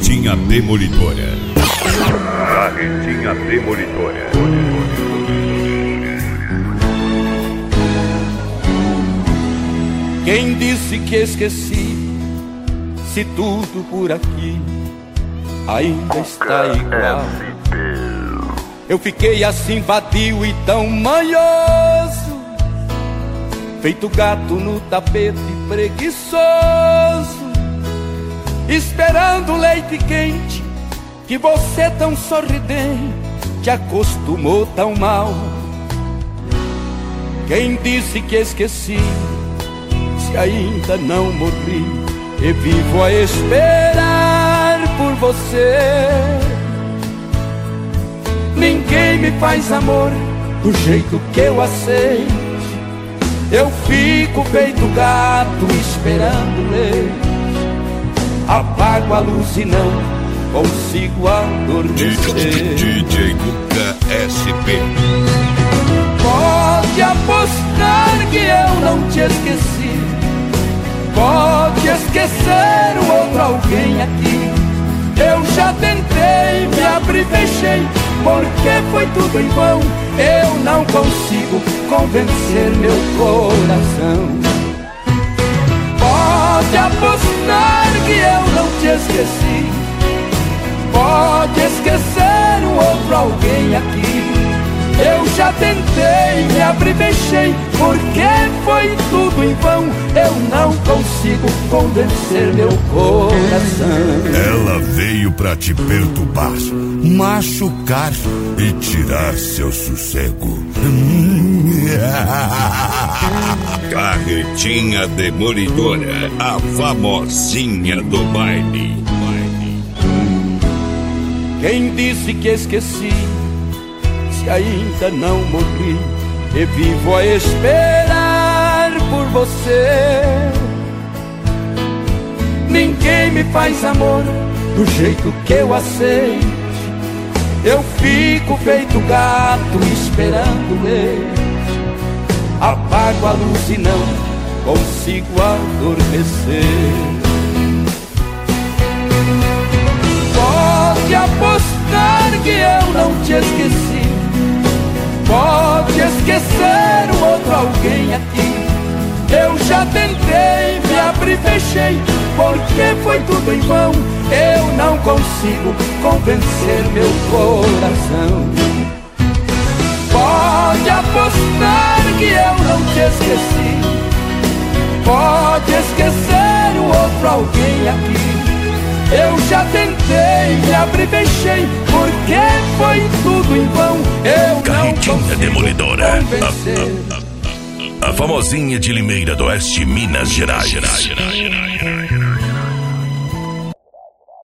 Carretinha Demolidora. Carretinha Demolidora. Quem disse que esqueci, se tudo por aqui ainda está igual? Eu fiquei assim vadio e tão manhoso, feito gato no tapete preguiçoso, esperando o leite quente que você tão sorridente acostumou tão mal. Quem disse que esqueci, se ainda não morri e vivo a esperar por você? Ninguém me faz amor do jeito que eu aceito. Eu fico feito gato esperando leite. Apago a luz e não consigo adormecer. DJ Cuca SP. Pode apostar que eu não te esqueci. Pode esquecer o outro alguém aqui. Eu já tentei, me abri e fechei, porque foi tudo em vão. Eu não consigo convencer meu coração. Pode apostar que eu não te esqueci. Pode esquecer um outro alguém aqui. Eu já tentei, me abri e fechei, porque foi tudo em vão. Eu não consigo convencer meu coração. Ela veio pra te perturbar, machucar e tirar seu sossego. Carretinha Demolidora, a famosinha do baile. Quem disse que esqueci, se ainda não morri e vivo a esperar por você? Ninguém me faz amor do jeito que eu aceito. Eu fico feito gato esperando leite. Apago a luz e não consigo adormecer. Pode apostar que eu não te esqueci. Pode esquecer um outro alguém aqui. Eu já tentei, me abri e fechei, porque foi tudo em vão. Eu não consigo convencer meu coração. Pode apostar que eu não te esqueci. Pode esquecer um outro alguém aqui. Eu já tentei, me abri e fechei, porque foi tudo em vão. Eu Carretinha não consigo Demolidora, convencer. a famosinha de Limeira do Oeste, Minas Gerais.